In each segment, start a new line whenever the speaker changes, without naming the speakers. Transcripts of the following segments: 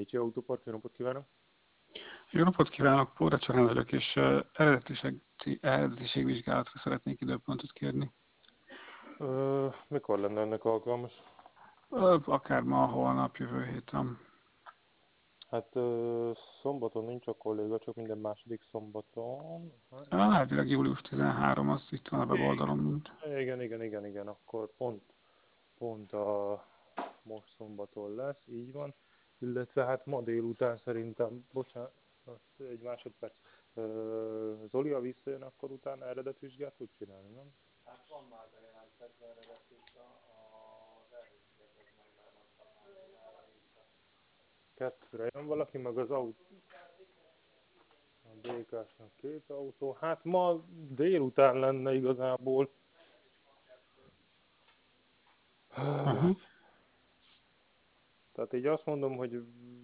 Kicsi Autópark, jó napot kívánok!
Jó napot kívánok, Póra Csarán vagyok, és eredetiségvizsgálatra szeretnék időpontot kérni.
Mikor lenne ennek alkalmas?
Akár ma, holnap, jövő héten.
Hát szombaton nincs a kolléga, csak minden második szombaton.
Elvileg július 13, az itt van a weboldalon, mint.
Igen, akkor pont a most szombaton lesz, így van. Illetve hát ma délután szerintem, bocsánat, egy másodperc. Zoli, ha visszajön, akkor utána eredetvizsgát tud csinálni, nem?
Hát van már bejelentetve eredetvizsga, az elhívtjetek meg, mert mondtam már, hogy erre hívtak.
Kettőre jön valaki, meg az autó. A DK-snak 2 autó. Hát ma délután lenne igazából.
Uh-huh.
Tehát így azt mondom, hogy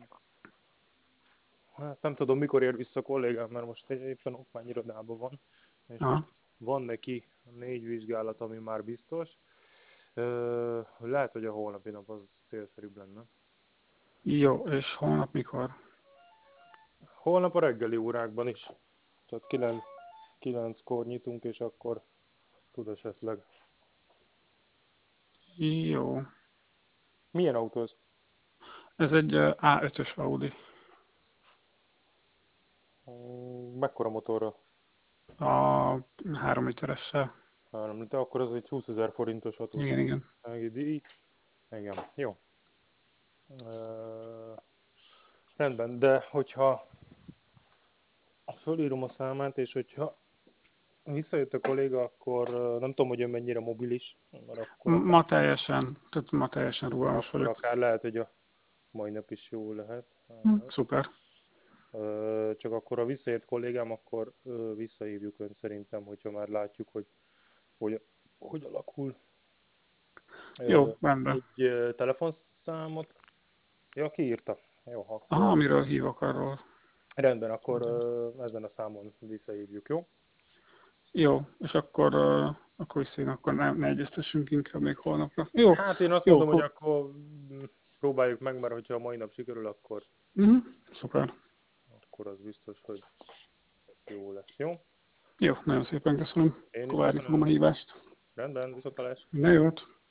hát nem tudom, mikor ér vissza a kollégám, mert most éppen okmányirodában van, és
Aha.
van neki 4 vizsgálat, ami már biztos. Lehet, hogy a holnapi nap az célszerűbb lenne.
Jó, és holnap mikor?
Holnap a reggeli órákban is. Tehát 9-kor nyitunk, és akkor tud esetleg.
Jó.
Milyen autó ez?
Ez egy A5-ös Audi.
Mekkora motorra?
A 3 literessel.
3 liter, akkor az egy 20 000 forintos
Igen.
hatósági díj. Igen, jó. Rendben, de hogyha fölírom a számát, és hogyha visszajött a kolléga, akkor nem tudom, hogy ő mennyire mobilis, mert akkor
Ma teljesen rugalmas
akkor
vagyok.
akár lehet, hogy a mai nap is jó lehet.
Szuper.
Csak akkor, ha visszaért kollégám, akkor visszahívjuk önt szerintem, hogyha már látjuk, hogy alakul.
Jó, rendben.
Egy telefonszámot? Ja, kiírta. Jó, akkor
Aha, amiről hívok arról.
rendben, akkor ezen a számon visszahívjuk, jó?
Jó, és akkor visszajön, akkor ne egyeztessünk inkább még holnapra. Jó,
Hát én azt
jó,
mondom, hogy akkor próbáljuk meg, mert hogyha a mai nap sikerül, akkor
szuper.
az biztos, hogy jó lesz, jó?
Jó, nagyon szépen köszönöm.
Én is
Akkor várni fogom a
köszönöm.
hívást.
Rendben, viszontlátásra.
Na jót!